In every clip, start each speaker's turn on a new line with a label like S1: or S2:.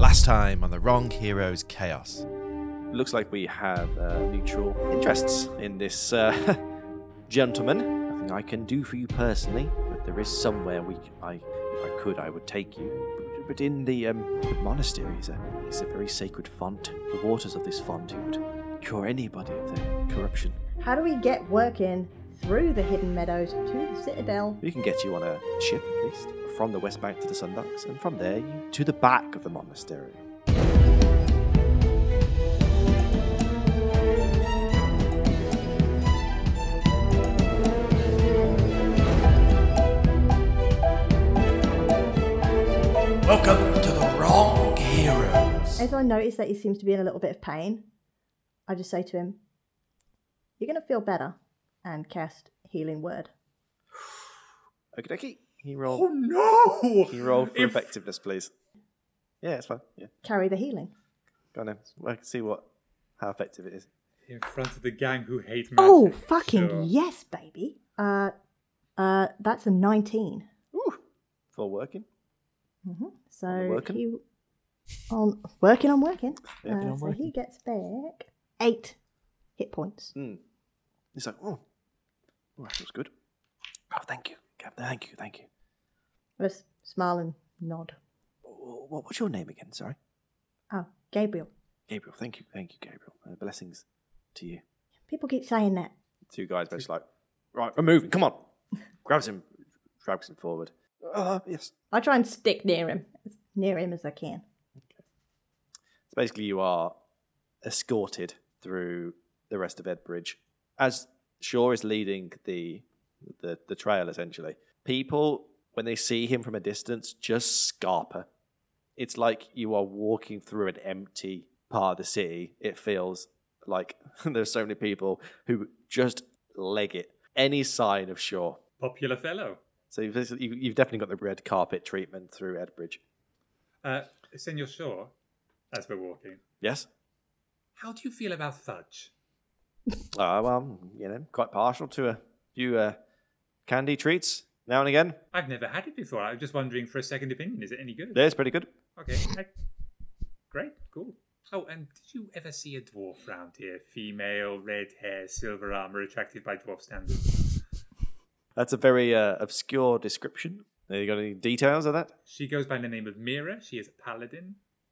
S1: Last time on the Wrong Heroes Chaos.
S2: Looks like we have mutual interests in this gentleman. Nothing I can do for you personally, but there is somewhere if I would take you. But in the monastery is a very sacred font. The waters of this font would cure anybody of their corruption.
S3: How do we get working through the Hidden Meadows to the Citadel?
S2: We can get you on a ship, at least, from the West Bank to the Sundocks, and from there to the back of the monastery.
S1: Welcome to the Wrong Heroes.
S3: As I notice that he seems to be in a little bit of pain, I just say to him, "You're going to feel better," and cast Healing Word.
S2: Okie dokie. Can you roll?
S4: Oh no!
S2: Can you roll for effectiveness, please? Yeah, it's fine. Yeah,
S3: Carry the healing.
S2: go on then. Well, I can see how effective it is.
S4: In front of the gang who hate magic.
S3: Oh, fucking
S4: sure.
S3: yes, baby. That's a 19.
S2: Ooh, full working.
S3: So
S2: Working?
S3: I'm working. So he gets back 8 hit points.
S2: He's like, oh, that feels good. Oh, thank you, Captain. Thank you.
S3: Just smile and nod.
S2: What's your name again? Sorry.
S3: Oh, Gabriel.
S2: Gabriel. Thank you, Gabriel. Blessings to you.
S3: People keep saying that.
S2: Two guys basically like, right, we're moving. Come on. Grabs him, drags him forward. Yes.
S3: I try and stick near him as I can.
S2: So basically, you are escorted through the rest of Edbridge as Shaw is leading the trail. Essentially, people when they see him from a distance just scarper. It's like you are walking through an empty part of the city. It feels like there's so many people who just leg it. Any sign of Shaw.
S4: Popular fellow.
S2: So you've definitely got the red carpet treatment through Edbridge.
S4: Senor Shaw, as we're walking,
S2: Yes?
S4: how do you feel about fudge?
S2: Well, quite partial to a few candy treats now and again.
S4: I've never had it before. I was just wondering for a second opinion. Is it any good?
S2: Yeah, it's pretty good.
S4: Okay. Great. Cool. Oh, and did you ever see a dwarf round here? Female, red hair, silver armor, attractive by dwarf standards.
S2: That's a very obscure description. You got any details of that?
S4: She goes by the name of Mira. She is a paladin.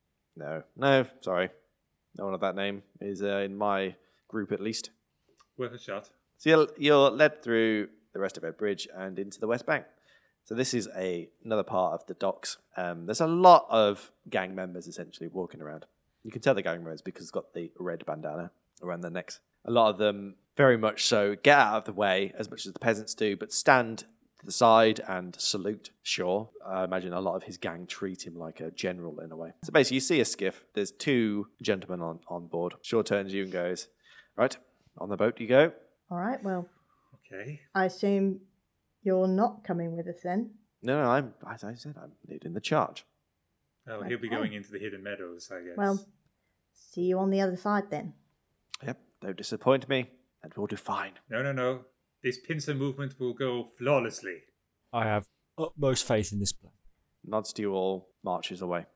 S2: No, sorry. No one of that name is in my group at least.
S4: Worth a shot.
S2: So you're led through the rest of Edbridge and into the West Bank. So this is another part of the docks. There's a lot of gang members essentially walking around. You can tell the gang members because it's got the red bandana around their necks. A lot of them very much so get out of the way as much as the peasants do, but stand to the side and salute Shaw. I imagine a lot of his gang treat him like a general in a way. So basically you see a skiff. There's 2 gentlemen on board. Shaw turns to you and goes, right, on the boat you go.
S3: All right, well,
S4: Okay.
S3: I assume you're not coming with us then.
S2: No, as I said, I'm leading the charge.
S4: Oh, he'll be going into the Hidden Meadows, I guess.
S3: Well, see you on the other side then.
S2: Yep, don't disappoint me, and we'll do fine.
S4: No. This pincer movement will go flawlessly.
S5: I have utmost faith in this plan.
S2: Nods to you all, marches away.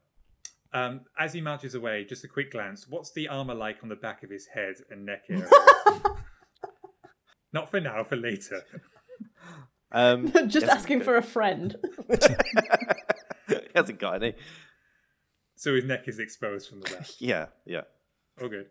S4: As he marches away, just a quick glance. What's the armor like on the back of his head and neck area? Not for now, for later.
S3: Just asking for a friend.
S2: He hasn't got any.
S4: So his neck is exposed from the back.
S2: Yeah.
S4: Oh, good.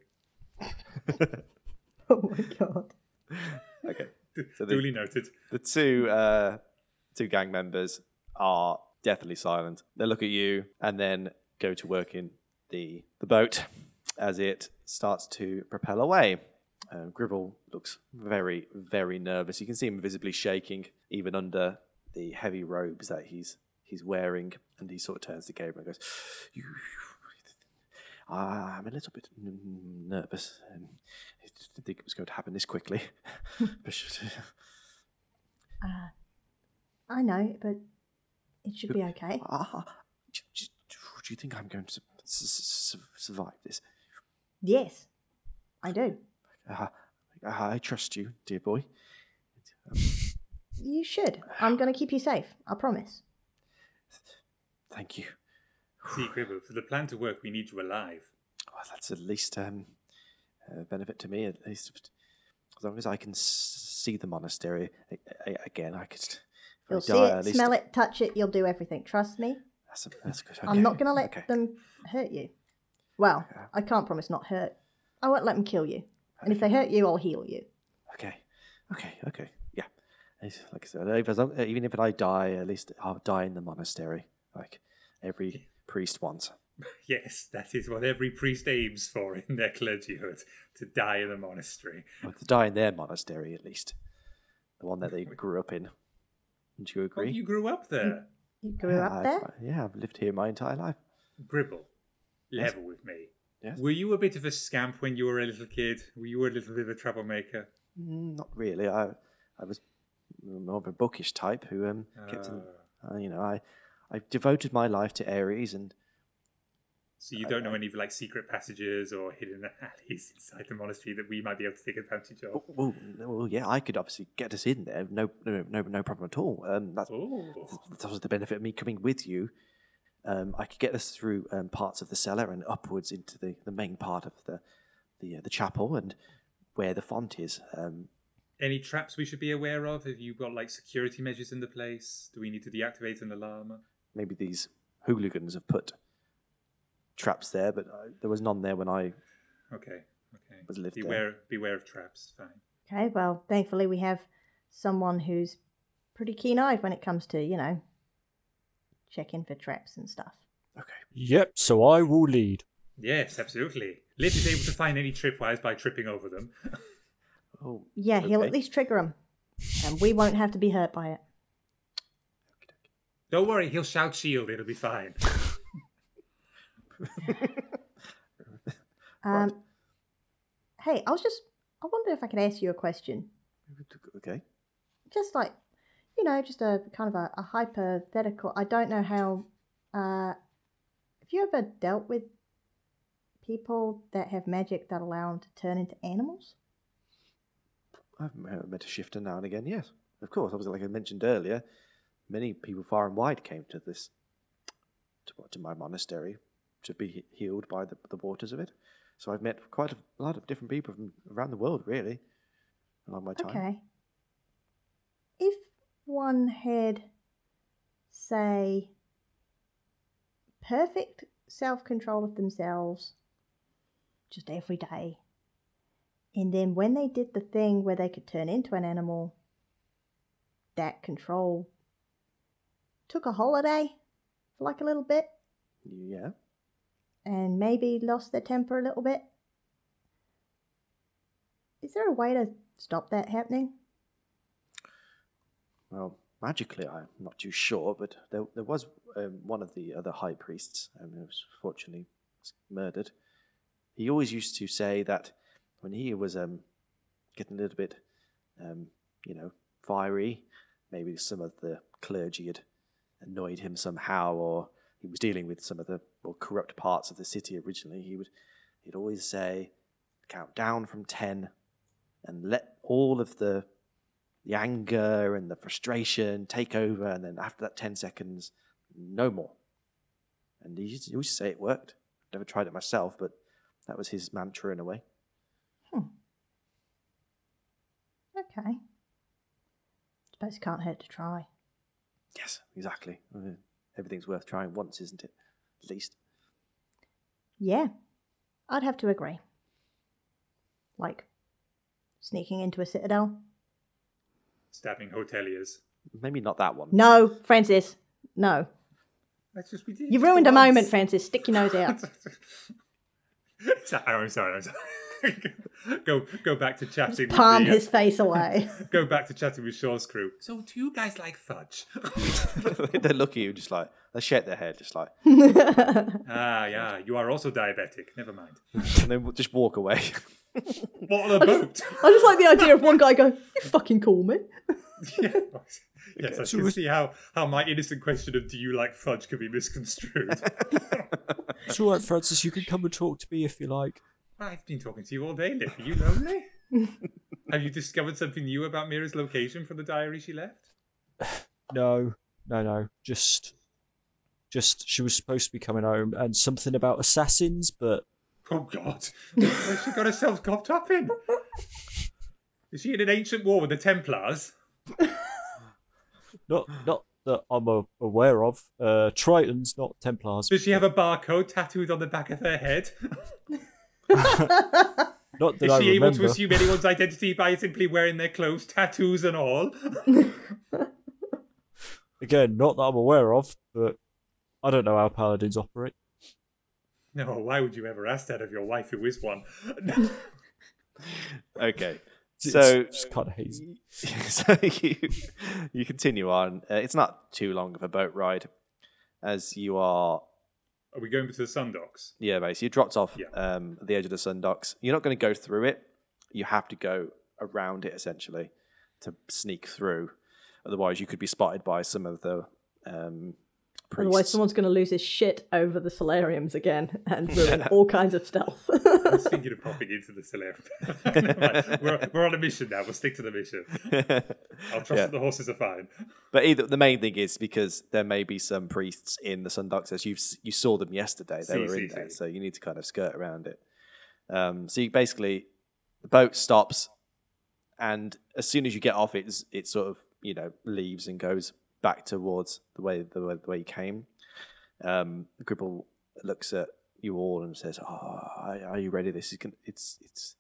S3: Oh my god.
S2: Okay. So
S4: Duly noted.
S2: The two gang members are definitely silent. They look at you and then go to work in the boat as it starts to propel away. Gribble looks very, very nervous. You can see him visibly shaking, even under the heavy robes that he's wearing. And he sort of turns to Gabriel and goes, I'm a little bit nervous. I didn't think it was going to happen this quickly.
S3: I know, but it should be okay.
S2: Do you think I'm going to survive this?
S3: Yes, I do.
S2: I trust you, dear boy.
S3: You should. I'm going to keep you safe. I promise.
S2: Thank you.
S4: See, Gribble, for the plan to work, we need you alive.
S2: Well, that's at least a benefit to me. At least as long as I can see the monastery again, I could.
S3: You'll see it, smell it, touch it. You'll do everything. Trust me.
S2: That's good. Okay.
S3: I'm not going to let them hurt you. Well, I can't promise not hurt. I won't let them kill you. And if they hurt you, I'll heal you.
S2: Okay. Yeah. Like I said, even if I die, at least I'll die in the monastery, like every priest wants.
S4: Yes, that is what every priest aims for in their clergyhood, to die in a monastery.
S2: Well, to die in their monastery, at least. The one that they grew up in. Don't you agree?
S4: Oh, you grew up there.
S3: You grew up there?
S2: Yeah, I've lived here my entire life.
S4: Gribble,
S2: Yes.
S4: level with me.
S2: Yes.
S4: Were you a bit of a scamp when you were a little kid? Were you a little bit of a troublemaker?
S2: Not really. I was more of a bookish type who kept in, I devoted my life to Ares, and
S4: So you don't know any of secret passages or hidden alleys inside the monastery that we might be able to take advantage of?
S2: well, yeah, I could obviously get us in there. No problem at all. That was the benefit of me coming with you. I could get us through parts of the cellar and upwards into the main part of the chapel and where the font is.
S4: Any traps we should be aware of? Have you got security measures in the place? Do we need to deactivate an alarm?
S2: Maybe these hooligans have put traps there, but there was none there when I
S4: Okay.
S2: was lived there.
S4: Beware of traps. Fine.
S3: Okay, well, thankfully we have someone who's pretty keen-eyed when it comes to, checking for traps and stuff.
S2: Okay.
S5: Yep, so I will lead.
S4: Yes, absolutely. Liv is able to find any tripwires by tripping over them.
S2: Oh,
S3: Yeah, he'll
S2: okay.
S3: at least trigger them. And we won't have to be hurt by it.
S4: Don't worry, he'll shout shield. It'll be fine.
S3: Hey, I wonder if I could ask you a question.
S2: Okay.
S3: Just just a kind of a hypothetical. I don't know how. Have you ever dealt with people that have magic that allow them to turn into animals?
S2: I've met a shifter now and again, yes. Of course, obviously, like I mentioned earlier, many people far and wide came to my monastery to be healed by the waters of it. So I've met quite a lot of different people from around the world, really, along my time.
S3: Okay. If one had, say, perfect self-control of themselves just every day, and then when they did the thing where they could turn into an animal, that control took a holiday for a little bit,
S2: Yeah.
S3: and maybe lost their temper a little bit. Is there a way to stop that happening?
S2: Well, magically, I'm not too sure, but there was one of the other high priests, who was fortunately murdered. He always used to say that when he was getting a little bit, fiery, maybe some of the clergy had annoyed him somehow, or he was dealing with some of the more corrupt parts of the city originally, he'd always say, count down from 10 and let all of the anger and the frustration take over, and then after that 10 seconds, no more. And he used to say it worked. Never tried it myself, but that was his mantra in a way.
S3: Okay. Suppose it can't hurt to try.
S2: Yes, exactly. Everything's worth trying once, isn't it? At least.
S3: Yeah, I'd have to agree. Sneaking into a citadel?
S4: Stabbing hoteliers.
S2: Maybe not that one.
S3: No, Francis, no.
S4: That's just we did.
S3: You ruined a moment, Francis. Stick your nose out.
S4: I'm sorry. Go back to chatting.
S3: Palm
S4: with
S3: his face away.
S4: Go back to chatting with Shaw's crew. So, do you guys like fudge?
S2: They look at you just they shake their head just
S4: Yeah, you are also diabetic. Never mind.
S2: and then just walk away.
S4: What on a boat?
S3: I just like the idea of one guy going, "You fucking call me."
S4: Yeah. Yes, I can see how my innocent question of "Do you like fudge?" could be misconstrued.
S5: It's all right, Francis. You can come and talk to me if you like.
S4: I've been talking to you all day, Liv. Are you lonely? Have you discovered something new about Mira's location from the diary she left?
S5: No. Just Just she was supposed to be coming home, and something about assassins, but
S4: Oh, God. Where's she got herself copped up in? Is she in an ancient war with the Templars?
S5: not that I'm aware of. Tritons, not Templars.
S4: Does she have a barcode tattooed on the back of her head?
S5: Not that
S4: Is
S5: I
S4: she able
S5: remember.
S4: to assume anyone's identity by simply wearing their clothes, tattoos and all?
S5: Again, not that I'm aware of, but I don't know how paladins operate.
S4: No, why would you ever ask that of your wife who is one?
S2: Okay.
S5: It's
S2: So,
S5: just kind of hazy.
S2: so you continue on. It's not too long of a boat ride, as you are.
S4: Are we going to the sun docks?
S2: Yeah, basically, you dropped off
S4: Yeah.
S2: at the edge of the sun docks. You're not going to go through it. You have to go around it essentially to sneak through. Otherwise, you could be spotted by some of the priests.
S3: Otherwise, someone's going to lose his shit over the solariums again and ruin all kinds of stealth.
S4: I was thinking of popping into the solarium. Never mind. We're on a mission now. We'll stick to the mission. I'll trust that the horses are fine.
S2: But the main thing is because there may be some priests in the sun docks, as you saw them yesterday. They were in there, so you need to kind of skirt around it. So you basically, the boat stops, and as soon as you get off, it sort of leaves and goes back towards the way you came. Gribble looks at you all and says, "Are you ready? This is it's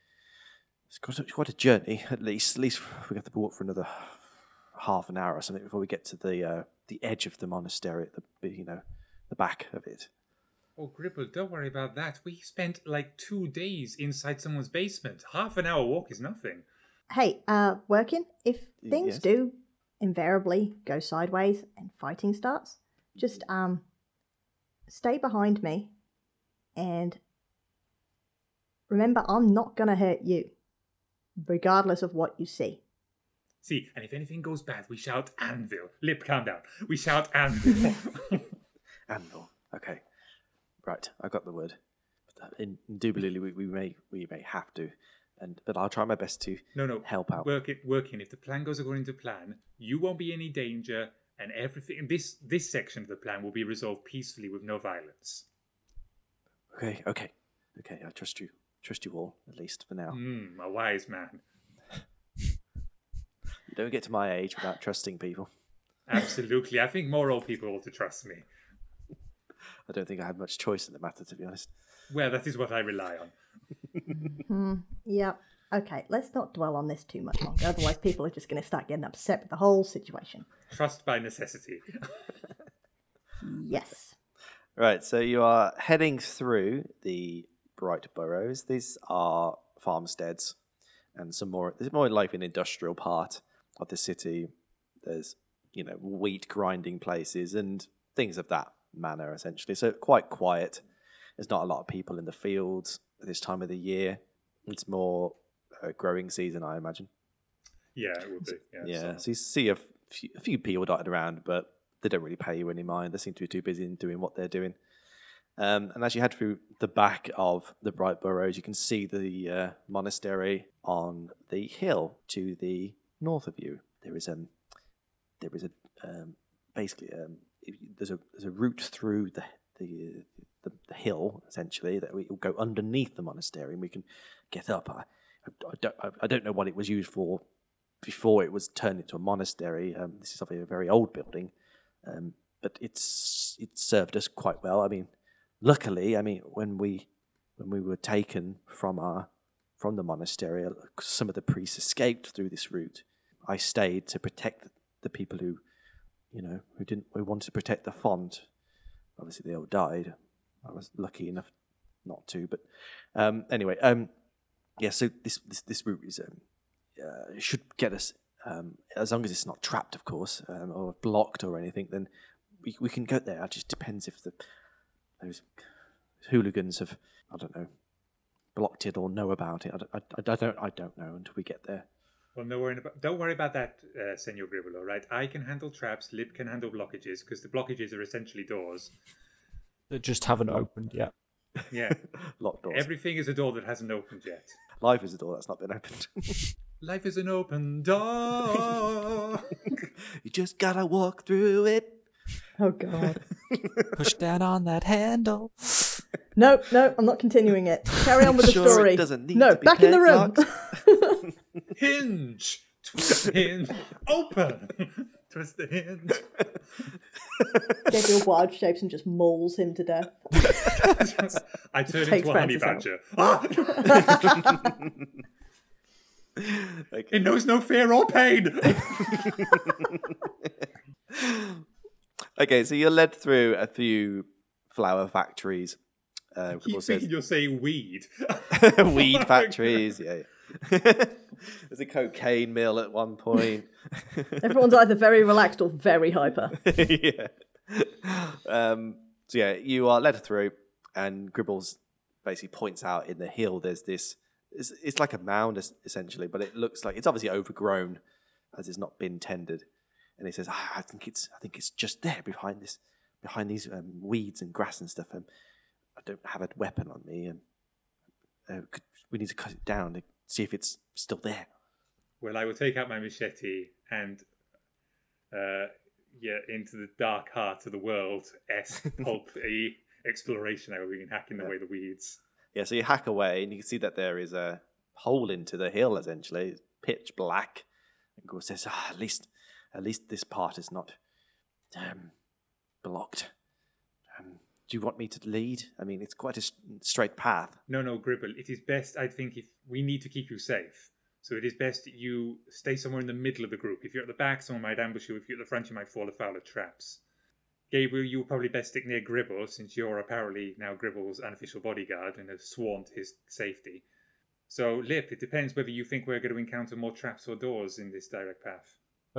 S2: quite a journey. At least we have to walk for another half an hour or something before we get to the edge of the monastery, at the back of it."
S4: Oh, Gribble, don't worry about that. We spent like 2 days inside someone's basement. Half an hour walk is nothing.
S3: Hey, Working, if things
S2: Yes?
S3: do invariably go sideways and fighting starts, just stay behind me and remember, I'm not going to hurt you, regardless of what you see.
S4: See, and if anything goes bad, we shout anvil. Lip, calm down. We shout anvil.
S2: Anvil. Okay. Right, I got the word. Indubitably, we may have to, but I'll try my best to
S4: No.
S2: help out.
S4: Working. If the plan goes according to plan, you won't be in any danger, and everything. This section of the plan will be resolved peacefully with no violence.
S2: Okay. I trust you. Trust you all, at least for now.
S4: A wise man.
S2: You don't get to my age without trusting people.
S4: Absolutely. I think more old people ought to trust me.
S2: I don't think I had much choice in the matter, to be honest.
S4: Well, that is what I rely on.
S3: Yeah. Okay, let's not dwell on this too much longer, otherwise people are just going to start getting upset with the whole situation.
S4: Trust by necessity.
S3: Yes.
S2: Right, so you are heading through the Bright Burrows. These are farmsteads and there's more like an industrial part of the city. There's, wheat grinding places and things of that manner, essentially. So quite quiet. There's not a lot of people in the fields at this time of the year. It's more growing season, I imagine.
S4: Yeah, it would be.
S2: Yeah, so you see a few people dotted around, but they don't really pay you any mind. They seem to be too busy in doing what they're doing. And as you head through the back of the Bright Burrows, you can see the monastery on the hill to the north of you. There's a route through the hill, essentially, that we will go underneath the monastery, and we can get up. I don't know what it was used for before it was turned into a monastery. This is obviously a very old building, but it served us quite well. I mean, luckily, when we were taken from the monastery, some of the priests escaped through this route. I stayed to protect the people who wanted to protect the font. Obviously, they all died. I was lucky enough not to, but anyway, yeah. So this route is should get us, as long as it's not trapped, of course, or blocked or anything. Then we can go there. It just depends if those hooligans have, I don't know, blocked it or know about it. I don't know until we get there.
S4: Well, don't worry about that, Senor Gribble, all right? I can handle traps, Lip can handle blockages, because the blockages are essentially doors.
S5: That just haven't opened yet.
S4: Yeah.
S2: Locked doors.
S4: Everything is a door that hasn't opened yet.
S2: Life is a door that's not been opened.
S4: Life is an open door.
S2: You just gotta walk through it.
S3: Oh god.
S5: Push down on that handle.
S3: No, I'm not continuing it. Carry on with the
S2: Sure
S3: story.
S2: it doesn't need
S3: no,
S2: to be
S3: back in the room.
S2: padlocked?
S4: Hinge! Twist the hinge! Open! Twist the hinge!
S3: Gabriel wild shapes and just mauls him to death.
S4: I turn
S3: Takes
S4: into a honey
S3: Francis
S4: badger. Ah!
S2: Okay.
S4: It knows no fear or pain!
S2: Okay, so you're led through a few flower factories.
S4: Keep
S2: Gribble says,
S4: thinking you're saying weed.
S2: weed factories, yeah. There's a cocaine mill at one point.
S3: Everyone's either very relaxed or very hyper.
S2: Yeah. So yeah, you are led through, and Gribbles basically points out in the hill there's this. It's like a mound essentially, but it looks like it's obviously overgrown as it's not been tended. And he says, I think it's just there behind these weeds and grass and stuff. I don't have a weapon on me, and we need to cut it down to see if it's still there.
S4: Well, I will take out my machete and into the dark heart of the world, pulp exploration. I will begin hacking away the weeds.
S2: Yeah, so you hack away, and you can see that there is a hole into the hill. Essentially, it's pitch black. And Gore says, at least this part is not blocked. Do you want me to lead? I mean, it's quite a straight path.
S4: No, Gribble. It is best, I think, if we need to keep you safe. So it is best that you stay somewhere in the middle of the group. If you're at the back, someone might ambush you. If you're at the front, you might fall afoul of traps. Gabriel, you'll probably best stick near Gribble, since you're apparently now Gribble's unofficial bodyguard and have sworn to his safety. So, Lip, it depends whether you think we're going to encounter more traps or doors in this direct path.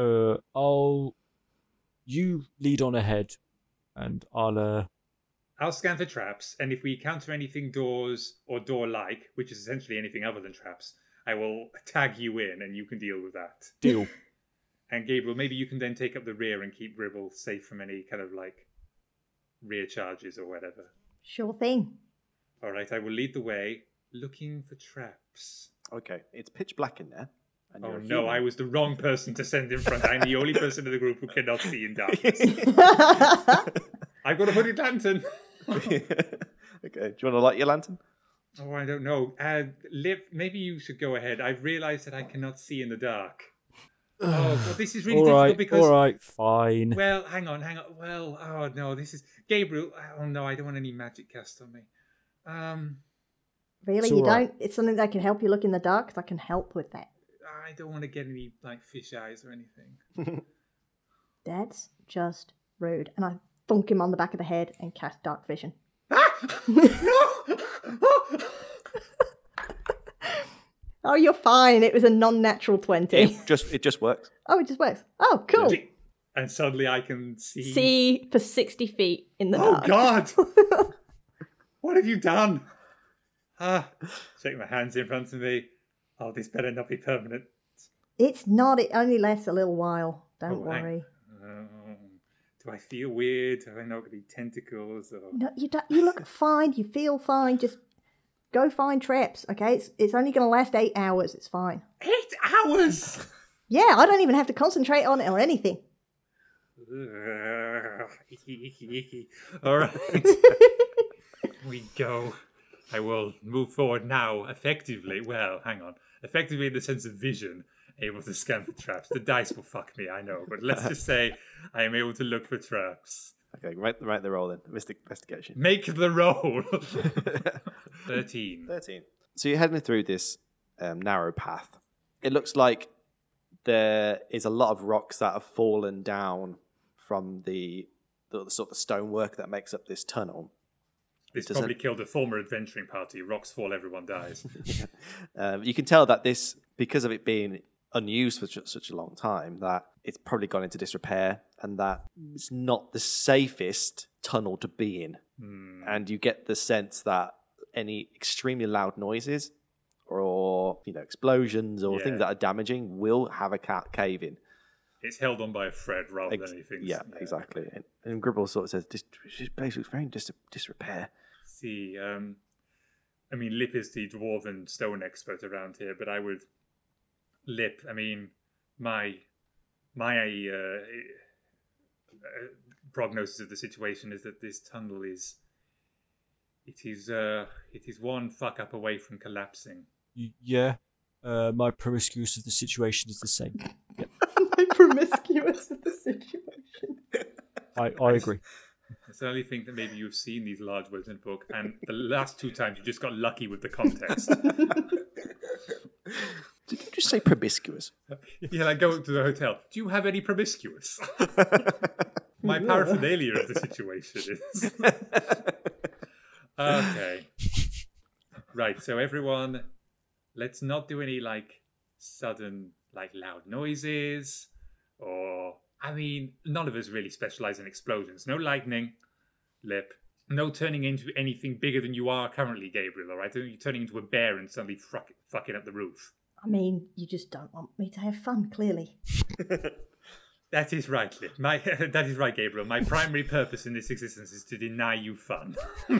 S5: You lead on ahead, and
S4: I'll scan for traps, and if we encounter anything doors or door-like, which is essentially anything other than traps, I will tag you in, and you can deal with that.
S5: deal.
S4: And Gabriel, maybe you can then take up the rear and keep Gribble safe from any kind of rear charges or whatever.
S3: Sure thing.
S4: All right, I will lead the way, looking for traps.
S2: Okay, it's pitch black in there. And
S4: Oh
S2: you're a
S4: no,
S2: human.
S4: I was the wrong person to send in front. I'm the only person in the group who cannot see in darkness. I've got a hooded lantern.
S2: Okay, do you want to light your lantern?
S4: Oh, I don't know. Liv, maybe you should go ahead. I've realised that I cannot see in the dark. Oh, well, this is really difficult because...
S5: All right, fine.
S4: Well, hang on. Well, oh no, this is... Gabriel, oh no, I don't want any magic cast on me.
S3: Really,
S5: It's
S3: you
S5: all right.
S3: don't? It's something that can help you look in the dark? 'Cause I can help with that.
S4: I don't want to get any, fish eyes or anything.
S3: That's just rude. And I thunk him on the back of the head and cast dark vision.
S4: No!
S3: Oh, you're fine. It was a non-natural 20.
S2: It just works.
S3: Oh, it just works. Oh, cool.
S4: And suddenly I can see...
S3: See for 60 feet in the
S4: Oh,
S3: dark.
S4: God! What have you done? Shake my hands in front of me. Oh, this better not be permanent.
S3: It's not. It only lasts a little while. Don't
S4: Oh, hang-
S3: worry.
S4: Do I feel weird? Have I not got any tentacles? Or...
S3: No, you don't. You look fine. You feel fine. Just go find traps, okay? It's only going to last 8 hours. It's fine.
S4: 8 hours?
S3: Yeah, I don't even have to concentrate on it or anything.
S4: Icky. All right. We go. I will move forward now effectively. Well, hang on. Effectively in the sense of vision, able to scan for traps. The dice will fuck me, I know. But let's just say I am able to look for traps.
S2: Okay, write the roll then. Investigation.
S4: Make the roll. 13.
S2: 13. So you're heading through this narrow path. It looks like there is a lot of rocks that have fallen down from the sort of stonework that makes up this tunnel.
S4: This
S2: Does
S4: probably killed a former adventuring party. Rocks fall, everyone dies.
S2: You can tell that this, because of it being unused for such a long time, that it's probably gone into disrepair and that it's not the safest tunnel to be in. And you get the sense that any extremely loud noises or explosions or things that are damaging will have a cave in.
S4: It's held on by a thread rather than anything.
S2: Yeah, exactly. And Gribble sort of says, this place looks very in disrepair.
S4: See, I mean, Lip is the dwarven stone expert around here, but I would... my prognosis of the situation is that this tunnel is one fuck up away from collapsing.
S5: Yeah. My promiscuous of the situation is the same. Yep.
S3: My promiscuous of the situation.
S5: I agree.
S4: I certainly think that maybe you've seen these large words in a book, and the last 2 times you just got lucky with the context.
S2: Did you just say promiscuous?
S4: Yeah, like go to the hotel. Do you have any promiscuous? My paraphernalia of the situation is. Okay. Right, so everyone, let's not do any sudden loud noises none of us really specialize in explosions. No lightning, Lip. No turning into anything bigger than you are currently, Gabriel, all right? You're turning into a bear and suddenly fucking up the roof.
S3: I mean, you just don't want me to have fun, clearly.
S4: That is right, Lip. That is right, Gabriel. My primary purpose in this existence is to deny you fun.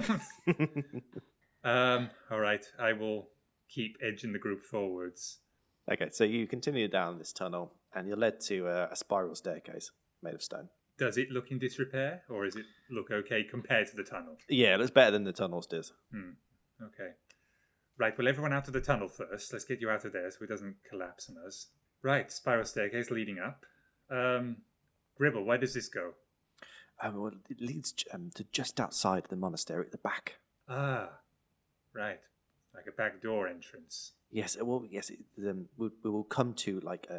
S4: All right, I will keep edging the group forwards.
S2: Okay, so you continue down this tunnel, and you're led to a spiral staircase made of stone.
S4: Does it look in disrepair, or does it look okay compared to the tunnel?
S2: Yeah, it looks better than the tunnels does.
S4: Okay. Right, well, everyone out of the tunnel first. Let's get you out of there so it doesn't collapse on us. Right, spiral staircase leading up. Gribble, where does this go?
S2: Well, it leads to just outside the monastery at the back.
S4: Ah, right. Like a back door entrance.
S2: Yes, we will come to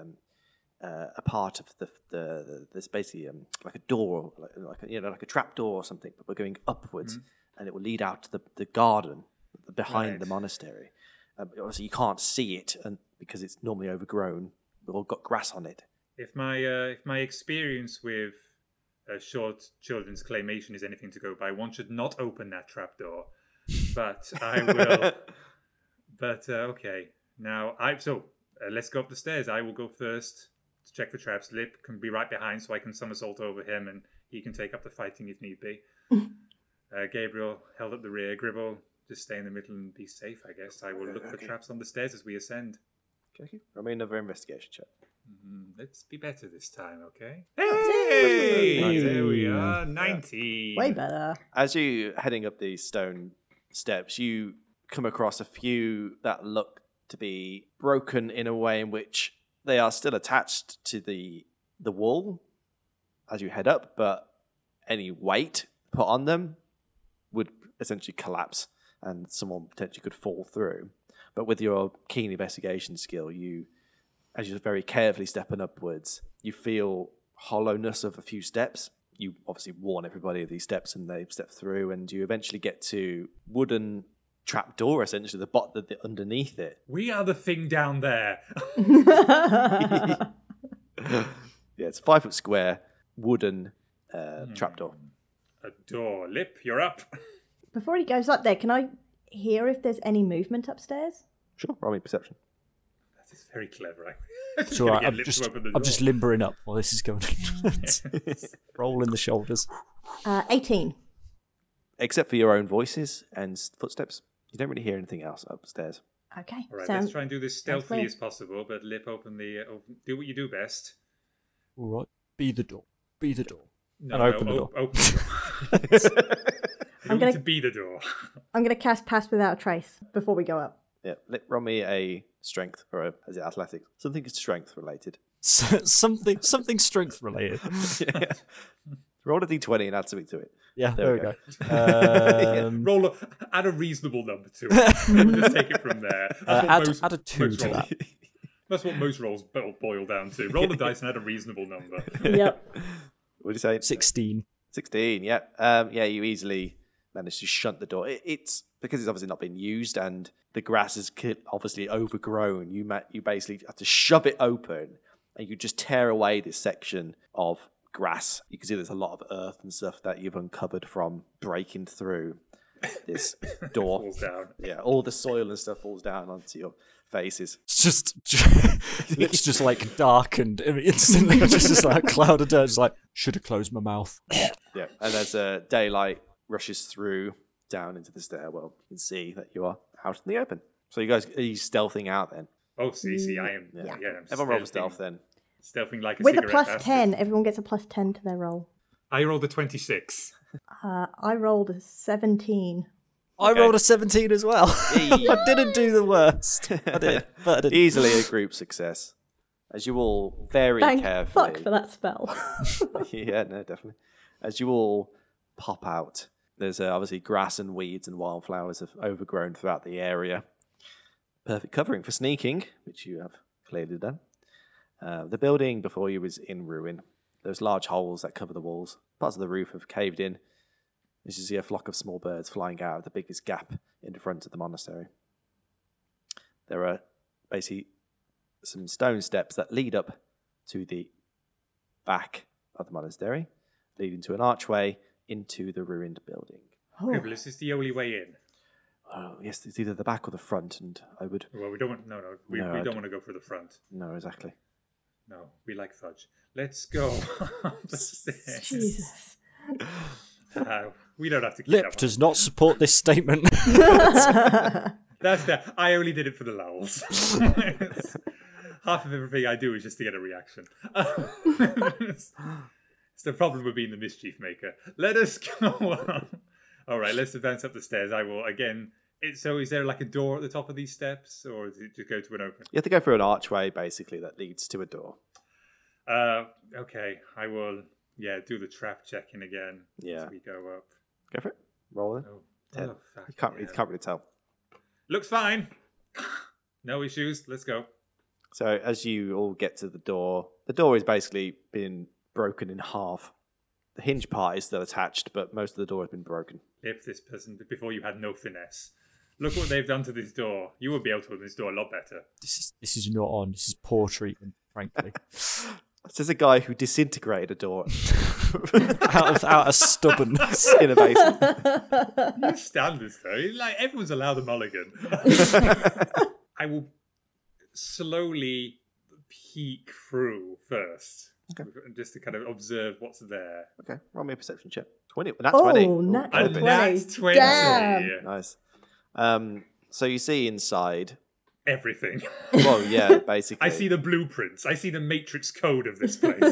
S2: a part of there's basically like a door, like a trap door or something, but we're going upwards, and it will lead out to the garden behind the monastery. Obviously, you can't see it, and because it's normally overgrown, we've all got grass on it.
S4: If my experience with short children's claymation is anything to go by, one should not open that trap door. But I will. But okay, now let's go up the stairs. I will go first to check the traps. Lip can be right behind, so I can somersault over him, and he can take up the fighting if need be. Gabriel held up the rear. Gribble, just stay in the middle and be safe, I guess. I will look for traps on the stairs as we ascend.
S2: Okay. Roll me another investigation check.
S4: Let's be better this time, okay? Hey! There we are, 90.
S3: Way better.
S2: As you heading up these stone steps, you come across a few that look to be broken in a way in which they are still attached to the wall as you head up, but any weight put on them would essentially collapse and someone potentially could fall through. But with your keen investigation skill, as you're very carefully stepping upwards, you feel hollowness of a few steps. You obviously warn everybody of these steps and they step through, and you eventually get to wooden trapdoor, essentially, the underneath it.
S4: We are the thing down there.
S2: Yeah, it's 5 foot square wooden trapdoor.
S4: A door. Lip, you're up.
S3: Before he goes up there, can I hear if there's any movement upstairs?
S2: Sure, roll me perception.
S4: That is very clever.
S5: It's all right. I'm just limbering up while this is going on. Rolling the shoulders.
S3: 18.
S2: Except for your own voices and footsteps, you don't really hear anything else upstairs.
S3: Okay.
S4: All right, let's try and do this stealthily as possible, but Lip, do what you do best.
S5: All right. Be the door. Be the door.
S4: No,
S5: and open the door.
S4: Open the door. I'm going to be the door.
S3: I'm going to cast Pass Without a Trace before we go up.
S2: Yeah, roll me a strength or is it athletics? Something strength related.
S5: something strength related.
S2: Yeah. Roll a d20 and add something to it.
S5: Yeah, there we go.
S4: Add a reasonable number to it. We'll just take it from there.
S5: Add a 2 to that.
S4: That's what most rolls boil down to. Roll the dice and add a reasonable number.
S3: Yep.
S2: What do you say?
S5: 16.
S2: 16, yeah. You easily managed to shunt the door. It's because it's obviously not been used and the grass is obviously overgrown. You basically have to shove it open and you just tear away this section of grass. You can see there's a lot of earth and stuff that you've uncovered from breaking through this door.
S4: Falls down.
S2: Yeah, all the soil and stuff falls down onto your faces.
S5: It's just like darkened instantly. Just like a cloud of dirt. Just like, should have closed my mouth.
S2: Yeah, and as daylight rushes through down into the stairwell, you can see that you are out in the open. So you guys, are you stealthing out then?
S4: Oh, see, I am.
S3: Yeah.
S2: Everyone roll for stealth then.
S4: Stealthing like a
S3: With a
S4: cigarette
S3: plus
S4: bastard.
S3: 10, everyone gets a plus 10 to their roll.
S4: I rolled a 26.
S3: I rolled a 17.
S5: I rolled a 17 as well.
S2: Hey.
S5: I didn't do the worst. I did, but I didn't.
S2: Easily a group success. As you all very
S3: Thank
S2: carefully...
S3: fuck for that spell.
S2: Yeah, no, definitely. As you all pop out, there's obviously grass and weeds and wildflowers have overgrown throughout the area. Perfect covering for sneaking, which you have clearly done. The building before you was in ruin. There's large holes that cover the walls. Parts of the roof have caved in. As you see a flock of small birds flying out of the biggest gap in the front of the monastery. There are basically some stone steps that lead up to the back of the monastery, leading to an archway into the ruined building.
S4: Gribble, is this the only way in?
S2: Oh, yes, it's either the back or the front, and I would...
S4: Well, we don't want... No, we
S2: No,
S4: don't want to go for the front.
S2: No, exactly.
S4: No, we like fudge. Let's go up the stairs.
S3: Jesus.
S4: We don't have to keep
S5: Lip
S4: that one.
S5: does not support this statement.
S4: That's fair. I only did it for the lulz. Half of everything I do is just to get a reaction. It's the problem with being the mischief maker. Let us go on. All right, let's advance up the stairs. I will again. So, is there like a door at the top of these steps, or does it just go to an open?
S2: You have to go through an archway, basically, that leads to a door.
S4: Okay, I will. Yeah, do the trap checking again.
S2: Yeah.
S4: As we go up.
S2: Go for it. Roll it.
S4: Oh,
S2: 10.
S4: fuck
S2: You can't
S4: yeah.
S2: really tell.
S4: Looks fine. No issues. Let's go.
S2: So as you all get to the door is basically been broken in half. The hinge part is still attached, but most of the door has been broken.
S4: If this person, before you had no finesse. Look what they've done to this door. You would be able to open this door a lot better.
S5: This is not on. This is poor treatment, frankly.
S2: This is a guy who disintegrated a door
S5: out of stubbornness.
S2: in a basement.
S4: Your standards, though. Like, everyone's allowed a mulligan. I will slowly peek through first.
S2: Okay.
S4: Just to kind of observe what's there.
S2: Okay, roll me a perception check. 20. Nat
S3: Oh,
S2: 20.
S3: nat
S2: good
S4: And
S3: 20.
S2: bit.
S4: that's 20.
S3: Damn.
S2: Nice. So you see inside.
S4: Everything.
S2: Well, yeah, basically.
S4: I see the blueprints. I see the matrix code of this place.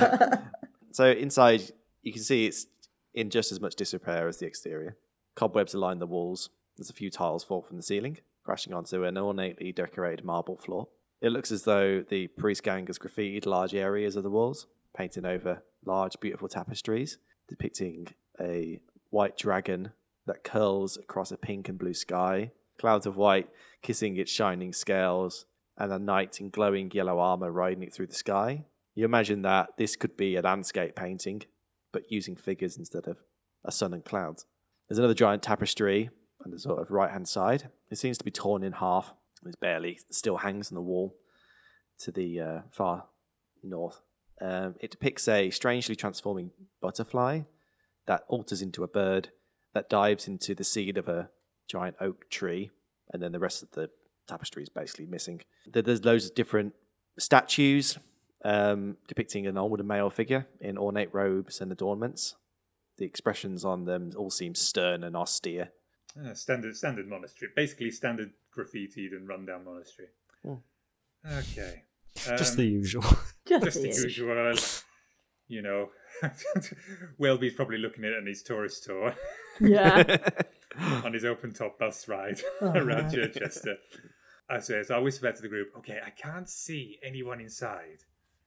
S2: So inside, you can see it's in just as much disrepair as the exterior. Cobwebs aline the walls. There's a few tiles fall from the ceiling, crashing onto an ornately decorated marble floor. It looks as though the priest gang has graffitied large areas of the walls, painting over large, beautiful tapestries, depicting a white dragon that curls across a pink and blue sky, clouds of white kissing its shining scales, and a knight in glowing yellow armor riding it through the sky. You imagine that this could be a landscape painting, but using figures instead of a sun and clouds. There's another giant tapestry on the sort of right-hand side. It seems to be torn in half. It still hangs on the wall to the far north. It depicts a strangely transforming butterfly that alters into a bird that dives into the seed of a giant oak tree, and then the rest of the tapestry is basically missing. There's loads of different statues depicting an older male figure in ornate robes and adornments. The expressions on them all seem stern and austere.
S4: Standard monastery. Basically standard graffitied and rundown monastery. Okay.
S5: Just the usual.
S4: Just the usual. You know, Welby's probably looking at it on his tourist tour.
S3: Yeah.
S4: On his open-top bus ride
S3: Oh,
S4: around
S3: man.
S4: Chichester. So I whisper back to the group, okay, I can't see anyone inside.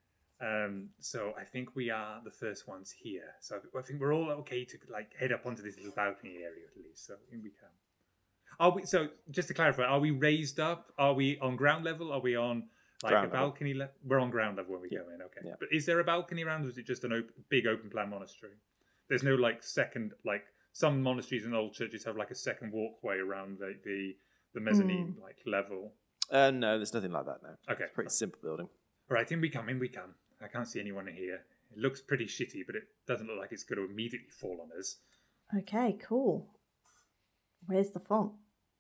S4: So I think we are the first ones here. So I think we're all okay to like head up onto this little balcony area at least. So I think we can. Are we? So just to clarify, are we raised up? Are we on ground level? Are we on like
S2: Ground
S4: a
S2: level.
S4: balcony level? We're on ground level when we go in. Okay.
S2: Yeah.
S4: But is there a balcony around, or is it just a big open plan monastery? There's no like second like some monasteries and old churches have like a second walkway around the mezzanine like level.
S2: No, there's nothing like that now.
S4: Okay.
S2: It's a pretty simple building.
S4: All right, in we come. I can't see anyone here. It looks pretty shitty, but it doesn't look like it's going to immediately fall on us.
S3: Okay, cool. Where's the font?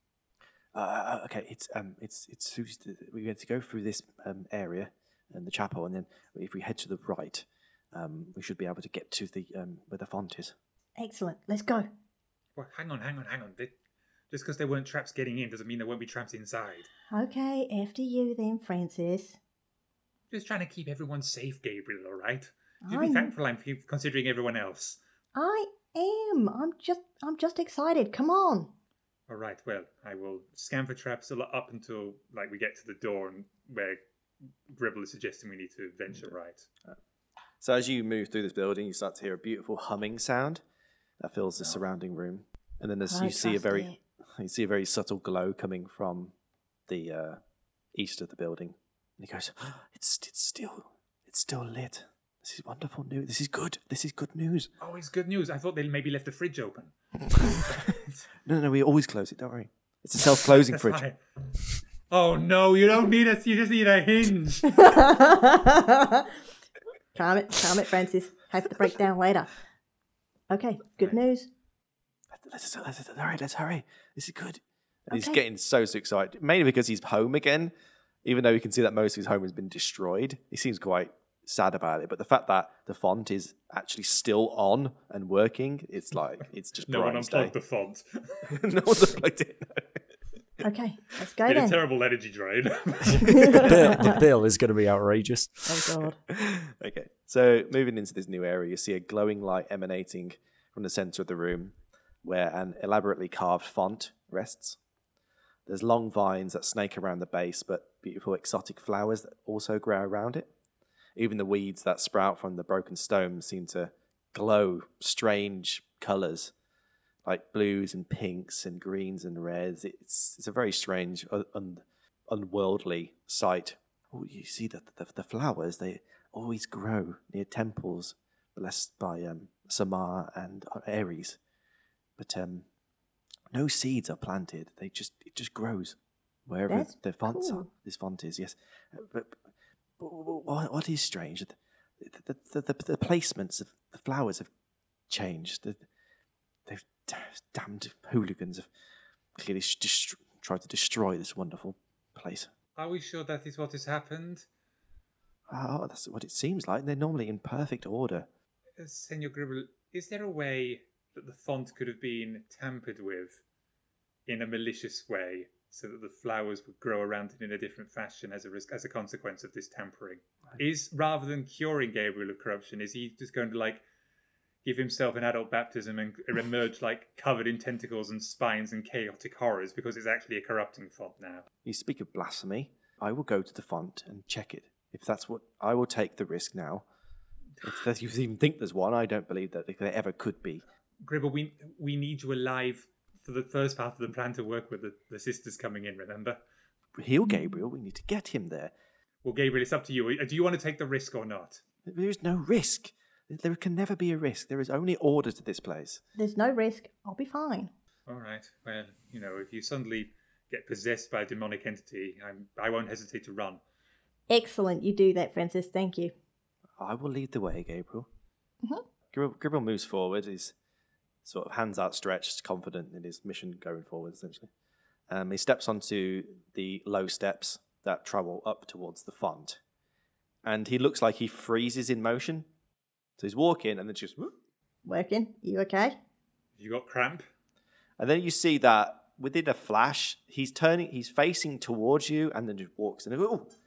S2: Okay, it's we had to go through this area and the chapel, and then if we head to the right, we should be able to get to the where the font is.
S3: Excellent. Let's go.
S4: Well, hang on. Just because there weren't traps getting in doesn't mean there won't be traps inside.
S3: Okay, after you then, Francis.
S4: Just trying to keep everyone safe, Gabriel, all right? You'd be thankful I'm considering everyone else.
S3: I am. I'm just excited. Come on.
S4: All right, well, I will scan for traps up until we get to the door and where Gribble is suggesting we need to venture right.
S2: So as you move through this building, you start to hear a beautiful humming sound that fills the surrounding room, and then you see a very subtle glow coming from the east of the building. And he goes, "It's still lit. This is wonderful news. This is good. This is good news."
S4: Oh, it's good news. I thought they maybe left the fridge open.
S2: No, we always close it. Don't worry. It's a self-closing
S4: That's
S2: fridge.
S4: fine. Oh no, you don't need us. You just need a hinge.
S3: Calm it, Francis. Have to break down later. Okay, good news.
S2: Let's hurry. This is good. And he's
S3: Okay.
S2: getting so excited, mainly because he's home again. Even though you can see that most of his home has been destroyed, he seems quite sad about it. But the fact that the font is actually still on and working, it's just
S4: No one
S2: bright as
S4: unplugged
S2: day.
S4: the font.
S2: No one's unplugged it.
S3: Okay, let's go
S4: Get a
S3: then.
S4: terrible energy drain.
S5: The bill is going to be outrageous.
S3: Oh god.
S2: Okay, so moving into this new area, you see a glowing light emanating from the center of the room, where an elaborately carved font rests. There's long vines that snake around the base, but beautiful exotic flowers that also grow around it. Even the weeds that sprout from the broken stones seem to glow strange colors, like blues and pinks and greens and reds. It's a very strange, unworldly sight. Oh, you see that the flowers, they always grow near temples blessed by Samar and Ares, but no seeds are planted. It just grows wherever
S3: That's
S2: the fonts
S3: cool.
S2: are. This font is, yes. But what is strange? The placements of the flowers have changed. They've damned hooligans have clearly tried to destroy this wonderful place.
S4: Are we sure that is what has happened?
S2: Oh, that's what it seems like. They're normally in perfect order.
S4: Senor Gribble, is there a way that the font could have been tampered with in a malicious way so that the flowers would grow around it in a different fashion as a consequence of this tampering? Is, rather than curing Gabriel of corruption, is he just going to give himself an adult baptism and emerge covered in tentacles and spines and chaotic horrors because it's actually a corrupting font now?
S2: You speak of blasphemy. I will go to the font and check it. If that's what I will take the risk now. If you even think there's one, I don't believe that there ever could be.
S4: Gribble, we need you alive for the first part of the plan to work with the sisters coming in, remember?
S2: Heal Gabriel, we need to get him there.
S4: Well, Gabriel, it's up to you. Do you want to take the risk or not?
S2: There is no risk. There can never be a risk. There is only order to this place.
S3: There's no risk. I'll be fine.
S4: All right. Well, if you suddenly get possessed by a demonic entity, I won't hesitate to run.
S3: Excellent. You do that, Francis. Thank you.
S2: I will lead the way, Gabriel.
S3: Mhm.
S2: Gabriel moves forward. He's sort of hands outstretched, confident in his mission going forward, essentially. He steps onto the low steps that travel up towards the font. And he looks like he freezes in motion. So he's walking and then just... whoop.
S3: Working. You okay?
S4: You got cramp?
S2: And then you see that within a flash, he's facing towards you and then just walks. And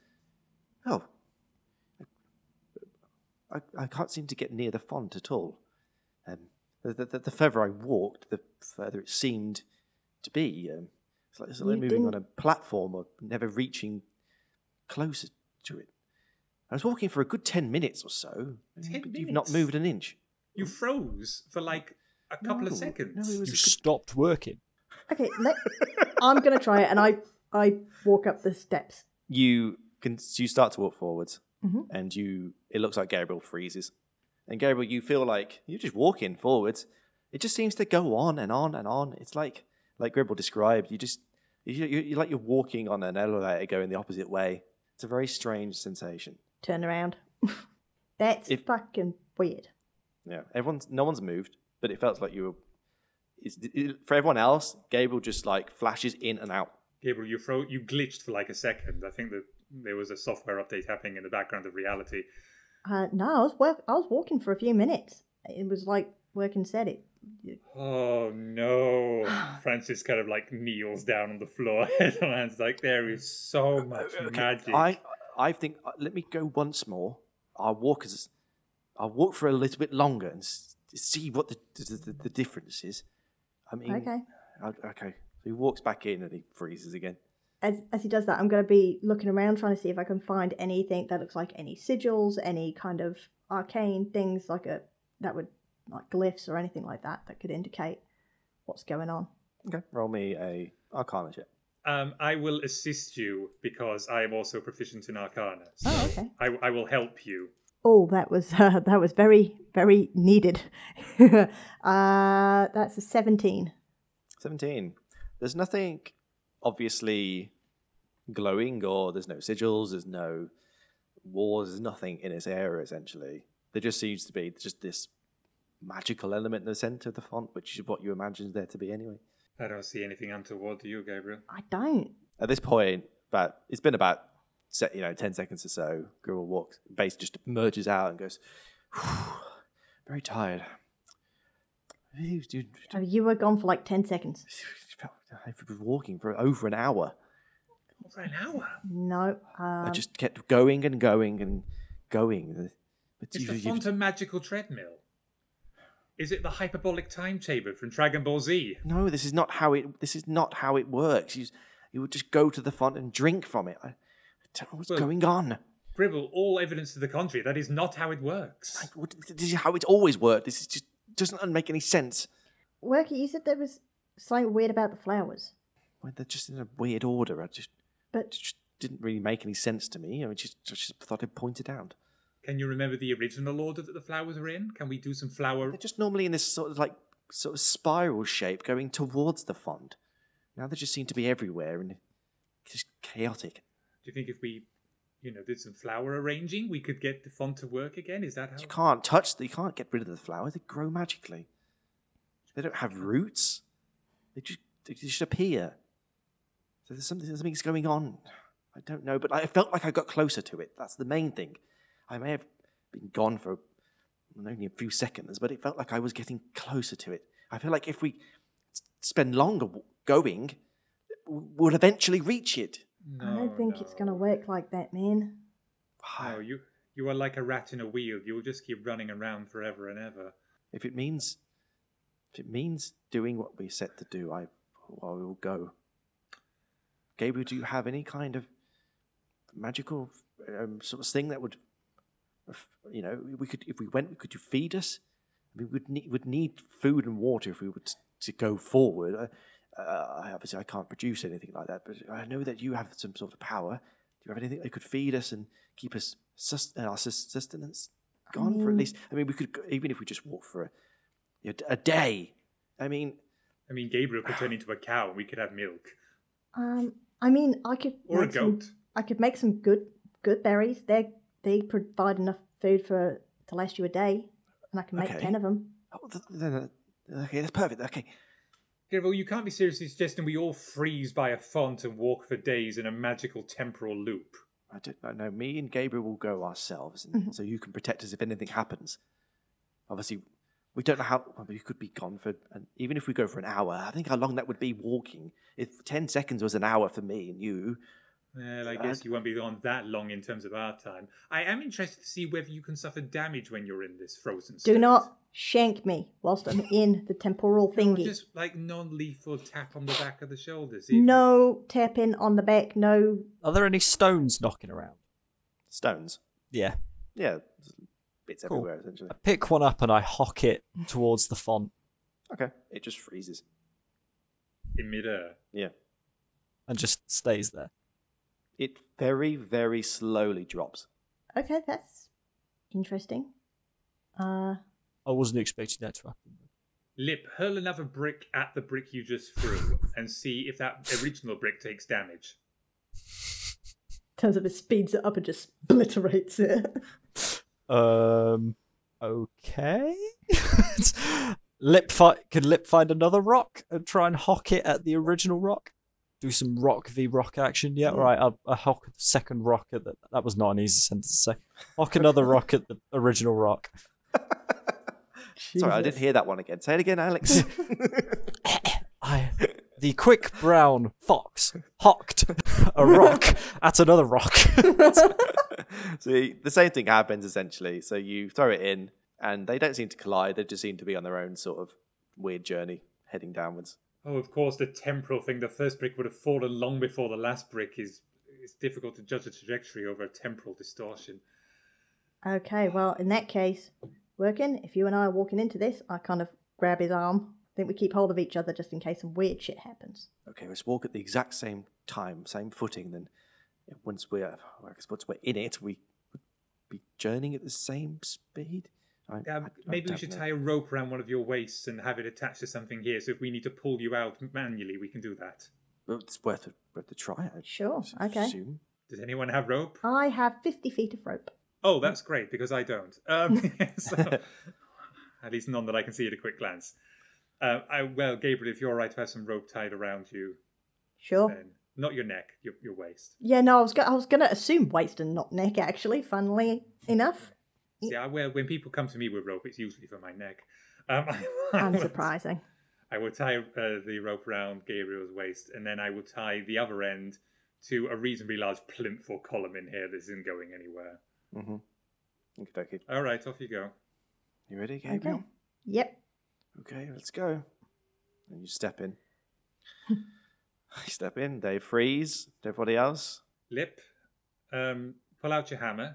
S2: I can't seem to get near the font at all. The further I walked, the further it seemed to be. It's like moving on a platform or never reaching closer to it. I was walking for a good 10 minutes or so,
S4: 10
S2: but you've not
S4: minutes?
S2: moved an inch.
S4: You froze for a couple of seconds.
S2: No, it was
S5: You stopped working.
S3: Okay, I'm going to try it, and I walk up the steps.
S2: You start to walk forwards,
S3: Mhm.
S2: and it looks like Gabriel freezes. And Gabriel, you feel like you're just walking forwards. It just seems to go on and on and on. It's like Gribble described. You're like you're walking on an elevator going the opposite way. It's a very strange sensation.
S3: Turn around. That's fucking weird.
S2: Yeah, no one's moved, but it felt like you were. For everyone else, Gabriel just flashes in and out.
S4: Gabriel, you glitched for a second. I think that there was a software update happening in the background of reality.
S3: No, I was walking for a few minutes. It was like working said it.
S4: Oh no! Francis kind of kneels down on the floor, head on hands, there is so much magic.
S2: I think let me go once more. I'll I'll walk for a little bit longer and see what the difference is. I mean,
S3: Okay.
S2: Okay. So he walks back in and he freezes again.
S3: As he does that, I'm going to be looking around trying to see if I can find anything that looks like any sigils, any kind of arcane things like glyphs or anything like that that could indicate what's going on.
S2: Okay. Roll me a Arcana check.
S4: I will assist you because I am also proficient in Arcana. So
S3: Oh, okay.
S4: I will help you.
S3: Oh, that was very, very needed. That's a 17.
S2: 17. There's nothing obviously glowing, or there's no sigils, there's no wars, there's nothing in this area essentially. There just seems to be just this magical element in the center of the font, which is what you imagine there to be anyway.
S4: I don't see anything untoward, do you, Gabriel?
S3: I don't.
S2: At this point, it's been about 10 seconds or so. Gribble walks, base just emerges out and goes, very tired.
S3: You were gone for like 10 seconds.
S2: I've been walking for over an hour.
S4: For an hour?
S3: No.
S2: I just kept going and going and going. But
S4: Is the font a magical treadmill? Is it the hyperbolic time chamber from Dragon Ball Z?
S2: No, this is not how it works. You would just go to the font and drink from it. I don't know what's going on.
S4: Gribble, all evidence to the contrary. That is not how it works.
S2: This is how it's always worked. This is just doesn't make any sense.
S3: Worky, you said there was something weird about the flowers.
S2: Well, they're just in a weird order. It just didn't really make any sense to me. I just thought I'd point it out.
S4: Can you remember the original order that the flowers are in? Can we do some flower...
S2: They're just normally in this sort of spiral shape going towards the font. Now they just seem to be everywhere and just chaotic.
S4: Do you think if we, did some flower arranging, we could get the font to work again? Is that how...
S2: You can't get rid of the flowers. They grow magically. They don't have roots. They just appear. So something's going on. I don't know, but I felt like I got closer to it. That's the main thing. I may have been gone for only a few seconds, but it felt like I was getting closer to it. I feel like if we spend longer going, we'll eventually reach it.
S3: I don't think it's going to work like that, man.
S4: No, you are like a rat in a wheel. You will just keep running around forever and ever.
S2: If it means doing what we set to do, I will go. Gabriel, do you have any kind of magical sort of thing that would, could you feed us? I mean, we'd need food and water if we were to go forward. Obviously, I can't produce anything like that, but I know that you have some sort of power. Do you have anything that could feed us and keep us our sustenance gone for at least? I mean, we could, even if we just walk for a day. I mean,
S4: Gabriel could turn into a cow and we could have milk.
S3: I could...
S4: Or a goat.
S3: I could make some good berries. They provide enough food to last you a day, and I can make 10 of them.
S2: Okay, that's perfect. Okay.
S4: Gabriel, you can't be seriously suggesting we all freeze by a font and walk for days in a magical temporal loop.
S2: I know. Me and Gabriel will go ourselves, and so you can protect us if anything happens. Obviously, we don't know how... we could be gone for... And even if we go for an hour, I think how long that would be walking. If 10 seconds was an hour for me and you...
S4: Well, I guess you won't be on that long in terms of our time. I am interested to see whether you can suffer damage when you're in this frozen state.
S3: Do not shank me whilst I'm in the temporal thingy.
S4: Just like non-lethal tap on the back of the shoulders.
S3: No tapping on the back, no...
S5: Are there any stones knocking around?
S2: Stones?
S5: Yeah.
S2: Yeah, bits everywhere, essentially.
S5: I pick one up and I hock it towards the font.
S2: Okay, it just freezes.
S4: In midair?
S2: Yeah.
S5: And just stays there.
S2: It very, very slowly drops.
S3: Okay, that's interesting.
S5: I wasn't expecting that to happen.
S4: Lip, hurl another brick at the brick you just threw and see if that original brick takes damage.
S3: Turns up, it speeds it up and just obliterates it.
S5: Okay. Can Lip find another rock and try and hock it at the original rock? Do some rock v rock action? Yeah, right. I'll hock the second rock at the... That was not an easy sentence to say. Hock another rock at the original rock.
S2: Sorry, I didn't hear that one again. Say it again, Alex.
S5: The quick brown fox hocked a rock at another rock.
S2: So the same thing happens essentially. So you throw it in, and they don't seem to collide. They just seem to be on their own sort of weird journey heading downwards.
S4: Oh, of course, the temporal thing. The first brick would have fallen long before the last brick. It's difficult to judge the trajectory over a temporal distortion.
S3: Okay, well, in that case, Working, if you and I are walking into this, I kind of grab his arm. I think we keep hold of each other just in case some weird shit happens.
S2: Okay, let's walk at the exact same time, same footing. Then once we're in it, we would be journeying at the same speed.
S4: Maybe we should tie a rope around one of your waists and have it attached to something here. So if we need to pull you out manually, we can do that.
S2: Well, it's worth a try.
S3: Sure, okay.
S2: Assume.
S4: Does anyone have rope?
S3: I have 50 feet of rope.
S4: Oh, that's great, because I don't. So, at least none that I can see at a quick glance. Well, Gabriel, if you're all right to have some rope tied around you.
S3: Sure.
S4: Then, not your neck, your waist.
S3: Yeah, no, I was going to assume waist and not neck, actually, funnily enough.
S4: See, when people come to me with rope, it's usually for my neck.
S3: Unsurprising.
S4: I will tie the rope around Gabriel's waist, and then I will tie the other end to a reasonably large plinth or column in here that isn't going anywhere.
S2: Mm-hmm. Okay.
S4: All right, off you go.
S2: You ready, Gabriel?
S3: Okay. Yep.
S2: Okay, let's go. And you step in. You step in. They freeze. Everybody else.
S4: Lip, pull out your hammer.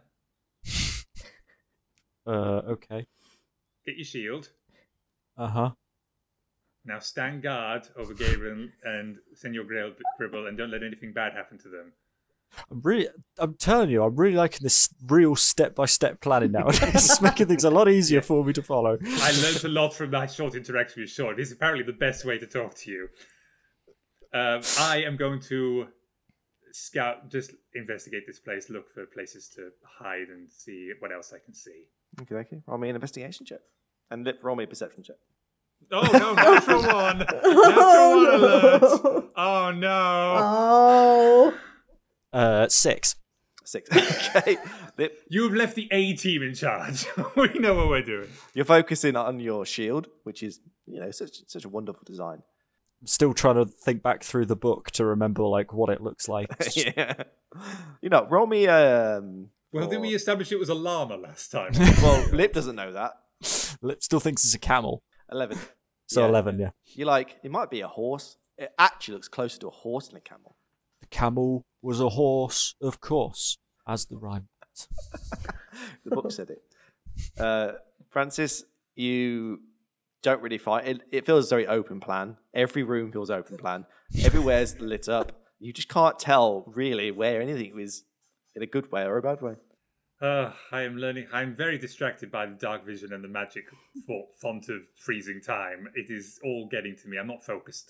S5: Okay.
S4: Get your shield.
S5: Uh-huh.
S4: Now stand guard over Gabriel and Senor Gribble, and don't let anything bad happen to them.
S5: I'm telling you, I'm really liking this real step-by-step planning now. It's making things a lot easier for me to follow.
S4: I learned a lot from my short interaction with Sean. It's apparently the best way to talk to you. I am going to scout, just investigate this place, look for places to hide and see what else I can see.
S2: Okay. Roll me an investigation check. And roll me a perception check.
S4: Oh no, natural one! Natural one alert! Oh no!
S3: Oh.
S5: 6.
S2: 6. Okay.
S4: You've left the A team in charge. We know what we're doing.
S2: You're focusing on your shield, which is, such a wonderful design.
S5: I'm still trying to think back through the book to remember what it looks like.
S2: Yeah. Roll me
S4: Well, didn't we establish it was a llama last time?
S2: Well, Lip doesn't know that.
S5: Lip still thinks it's a camel.
S2: 11.
S5: So
S2: Yeah.
S5: 11, yeah.
S2: You're like, it might be a horse. It actually looks closer to a horse than a camel.
S5: The camel was a horse, of course, as the rhyme.
S2: The book said it. Francis, you don't really fight. It feels very open plan. Every room feels open plan. Everywhere's lit up. You just can't tell really where anything is in a good way or a bad way.
S4: I am learning. I'm very distracted by the dark vision and the magic font of freezing time. It is all getting to me. I'm not focused.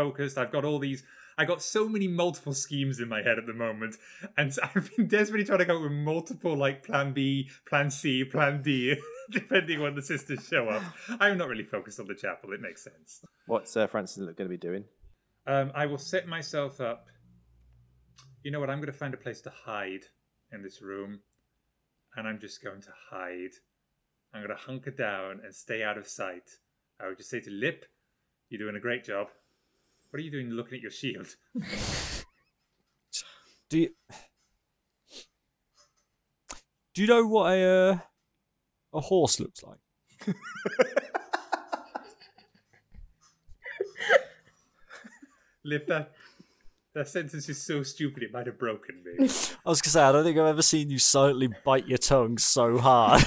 S4: I got so many multiple schemes in my head at the moment, and I've been desperately trying to come up with multiple plan B, plan C, plan D, depending when the sisters show up. I'm not really focused on the chapel. It makes sense.
S2: What's Francis going to be doing?
S4: I will set myself up. You know what? I'm going to find a place to hide in this room. And I'm just going to hide. I'm going to hunker down and stay out of sight. I would just say to Lip, you're doing a great job. What are you doing looking at your shield?
S5: Do you know what a horse looks like?
S4: Lip, that sentence is so stupid it might have broken me.
S5: I was going to say, I don't think I've ever seen you silently bite your tongue so hard.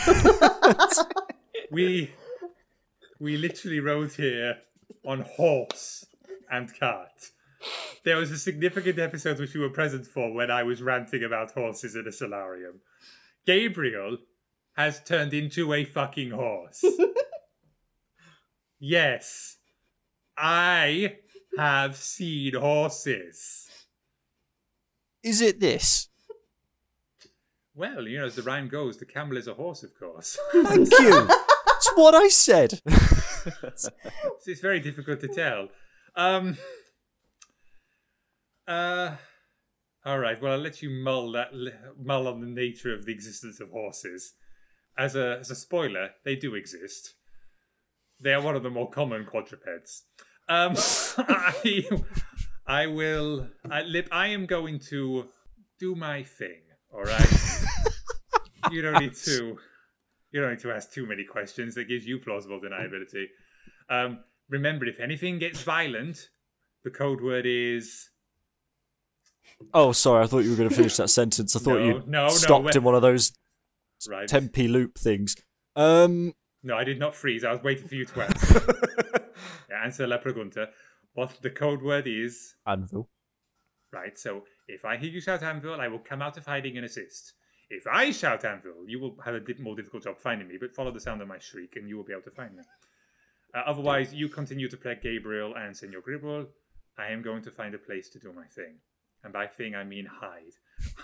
S4: We literally rode here on horse and cart. There was a significant episode which you were present for when I was ranting about horses in a solarium. Gabriel has turned into a fucking horse. Yes, I have seen horses.
S5: Is it this?
S4: Well, as the rhyme goes, the camel is a horse, of course.
S5: Thank you. That's what I said.
S4: It's very difficult to tell. All right. Well, I'll let you mull on the nature of the existence of horses. As a spoiler, they do exist. They are one of the more common quadrupeds. I will. Lip, I am going to do my thing. All right. You don't need to ask too many questions. That gives you plausible deniability. Remember, if anything gets violent, the code word is.
S5: Oh, sorry. I thought you were going to finish that sentence. I thought you stopped in one of those
S4: right.
S5: Tempe loop things.
S4: No, I did not freeze. I was waiting for you to answer. Answer la pregunta. What the code word is?
S5: Anvil.
S4: Right. So if I hear you shout anvil, I will come out of hiding and assist. If I shout anvil, you will have a more difficult job finding me, but follow the sound of my shriek and you will be able to find me. Otherwise, you continue to play Gabriel and Senor Gribble. I am going to find a place to do my thing. And by thing, I mean hide.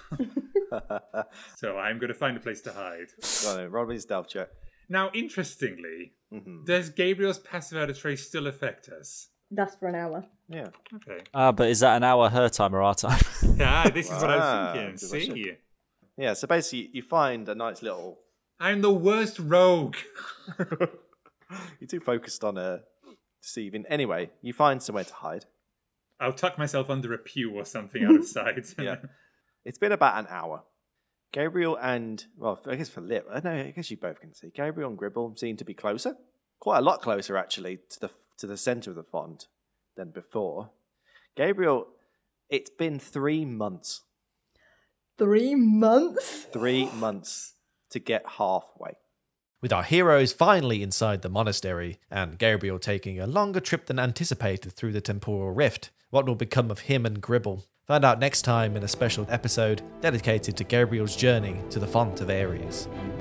S4: So I'm going to find a place to hide.
S2: Got it. Roll me a stealth check.
S4: Now, interestingly, does Gabriel's passive outer trace still affect us?
S3: That's for an hour.
S2: Yeah.
S4: Okay.
S5: But is that an hour her time or our time?
S4: Yeah, this is what I was thinking.
S2: Good
S4: See?
S2: question. Yeah, so basically you find a nice little...
S4: I'm the worst rogue.
S2: You're too focused on deceiving. Anyway, you find somewhere to hide.
S4: I'll tuck myself under a pew or something out of sight.
S2: Yeah. It's been about an hour. Gabriel and... Well, I guess for Lip... I guess you both can see. Gabriel and Gribble seem to be closer. Quite a lot closer, actually, to the centre of the font than before. Gabriel, it's been 3 months.
S3: 3 months?
S2: 3 months to get halfway.
S1: With our heroes finally inside the monastery, and Gabriel taking a longer trip than anticipated through the temporal rift, what will become of him and Gribble? Find out next time in a special episode dedicated to Gabriel's journey to the Font of Ares.